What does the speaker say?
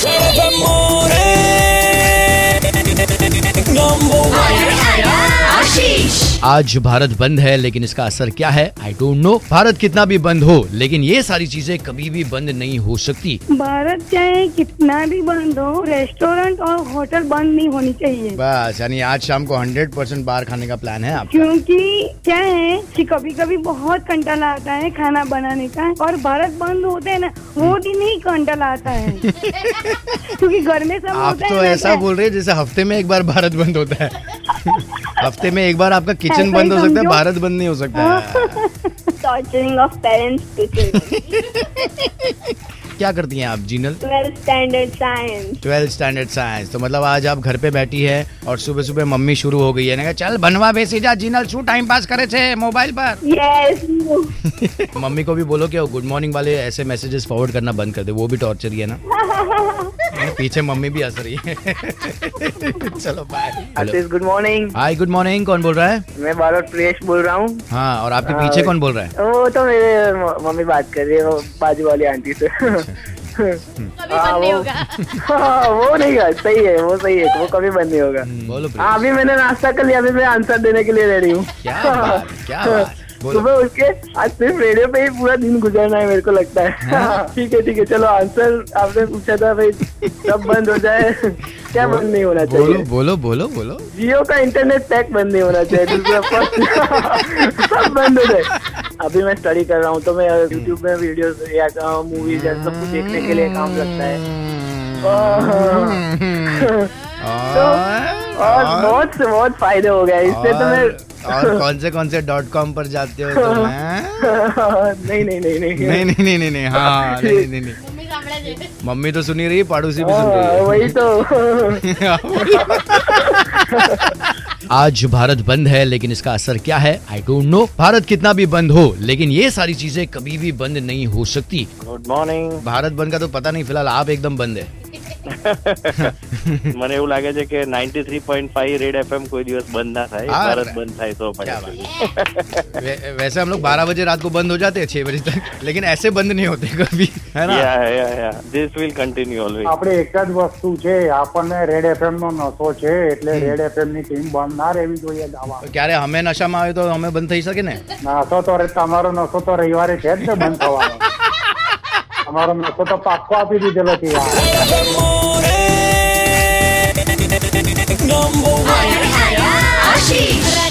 आज भारत बंद है, लेकिन इसका असर क्या है आई डोंट नो। भारत कितना भी बंद हो, लेकिन ये सारी चीजें कभी भी बंद नहीं हो सकती। भारत चाहे कितना भी बंद हो, रेस्टोरेंट और होटल बंद नहीं होनी चाहिए। बस, यानी आज शाम को 100% बाहर खाने का प्लान है आपका? क्योंकि क्या है कि कभी कभी बहुत कंटाला आता है खाना बनाने का, और भारत बंद होते हैं ना, वो दिन ही कंटाला आता है। क्योंकि घर में सब आप तो ऐसा बोल रहे हैं जैसे हफ्ते में एक बार भारत बंद होता है। हफ्ते में एक बार आपका किचन बंद हो सकता है, भारत बंद नहीं हो सकता है। Torturing of parents to children. क्या करती हैं आप Jinal? 12th standard science. 12th standard science. तो मतलब आज आप घर पे बैठी है और सुबह सुबह मम्मी शुरू हो गई है ना, चल बनवा बेसी जा जीनल, शू टाइम पास करे थे मोबाइल पर। Yes. मम्मी को भी बोलो कि वो गुड मॉर्निंग वाले ऐसे मैसेजेस फॉरवर्ड करना बंद कर दे, वो भी टॉर्चर ही है ना। पीछे मम्मी भी हंस रही है। चलो bye. Ashish good morning. Hi good morning, कौन बोल रहा है? मैं बारोट प्रियेश बोल रहा हूँ। हाँ, और आपके पीछे कौन बोल रहा है? वो तो मेरे मम्मी बात कर रही है, वो बाजू वाली आंटी से। कभी बंद नहीं होगा। वो नहीं है, सही है, वो सही है, वो कभी बंद नहीं होगा। बोलो। अभी मैंने नाश्ता कर लिया, अभी मैं आंसर देने के लिए रेडी हूँ। क्या बात, क्या बात। सुबह उठ के आज सिर्फ रेडियो पे ही पूरा दिन गुजरना है मेरे को लगता है। ठीक है चलो, आंसर आपने पूछा था भाई, सब बंद हो जाए, क्या बंद नहीं होना चाहिए? बोलो। जियो का इंटरनेट पैक बंद नहीं होना चाहिए, दूसरा सब बंद हो जाए। अभी मैं स्टडी कर रहा हूँ, तो मैं यूट्यूब में वीडियोस या मूवीज या सब कुछ देखने के लिए काम लगता है। और बहुत फायदे हो गए इससे। तो मैं और कौन से .com पर जाते हो तुम? नहीं। हाँ, नहीं। मम्मी तो सुनी रही है, पड़ोसी भी सुन रही है। वही तो। आज भारत बंद है, लेकिन इसका असर क्या है आई डोंट नो। भारत कितना भी बंद हो, लेकिन ये सारी चीजें कभी भी बंद नहीं हो सकती। Good morning. भारत बंद का तो पता नहीं, फिलहाल आप एकदम बंद है। મને એવું લાગે છે કે 93.5 રેડ एफएम કોઈ દિવસ બંધ ના થાય, ભારત બંધ થાય તો वैसे हम लोग 12 बजे रात को बंद हो जाते हैं, 6 बजे तक, लेकिन ऐसे बंद नहीं होते कभी, है ना? This will continue always. આપણે એક જ વસ્તુ છે, આપણને રેડ એફએમ નો નશો છે, એટલે રેડ એફએમ ની ટીમ બંધ ના રહેવી જોઈએ દાવા। ક્યારે અમે નશામાં આવે તો અમે બંધ થઈ શકે ને? નશો તો તમારો નશો તો રવિવારે છે જ ને બંધ થવાનો। તમારો નશો તો પાક્કો આપી દીધેલો છે યાર। Number one. Ashish.